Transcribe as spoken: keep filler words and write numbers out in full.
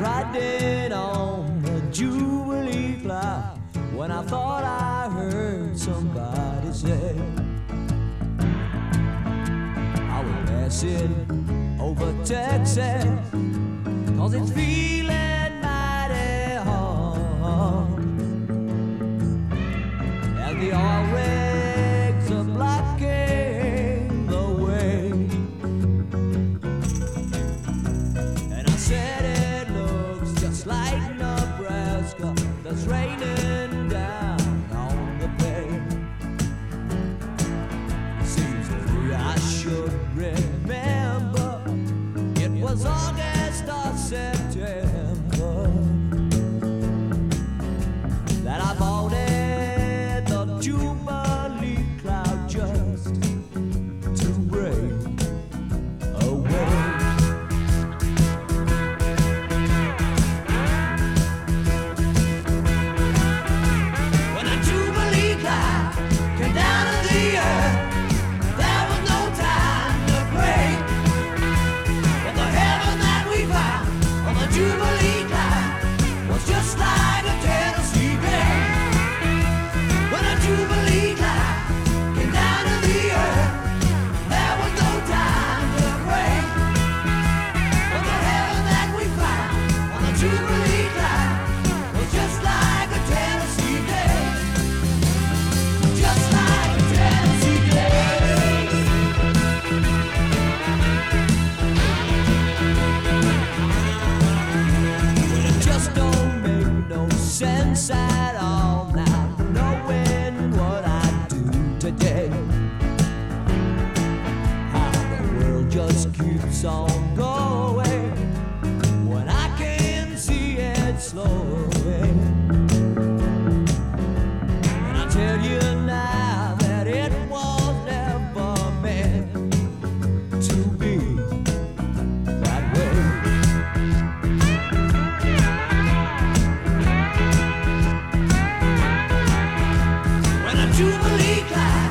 riding on the Jubilee cloud when I thought I heard somebody say I was passing over Texas, 'cause it's feeling mighty hard as the oil rigs are blocking the way. And I said it looks just like Nebraska that's raining down on the bay. Seems to me I should remember it was August or September that I bought it the Jubilee cloud just to break away. When the Jubilee cloud came down to the earth, there was no time to break. But the heaven that we found on the Jubilee cloud was just like a Tennessee bay. When the Jubilee cloud came down to the earth, there was no time to break. But the heaven that we found on the Jubilee cloud was just like a Tennessee day. Just like a Tennessee day. Well, it just don't make no sense at all now, knowing what I do today. How the world just keeps on going when I can see it slowing. And I tell you now that it was never meant to be that way. When the Jubilee cloud